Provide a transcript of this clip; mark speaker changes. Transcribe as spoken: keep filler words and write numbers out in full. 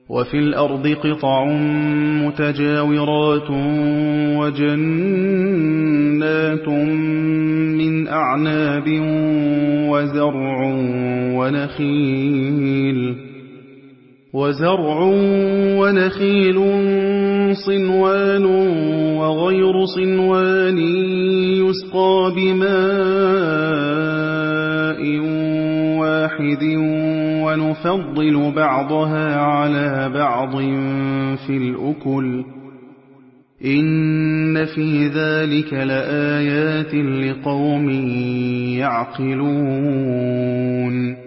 Speaker 1: وفي الأرض قطع متجاورات وجنات من أعناب وزرع ونخيل وزرع ونخيل صنوان وغير صنوان يسقى بماء واحد ونفضل بعضها على بعض في الأكل إن في ذلك لآيات لقوم يعقلون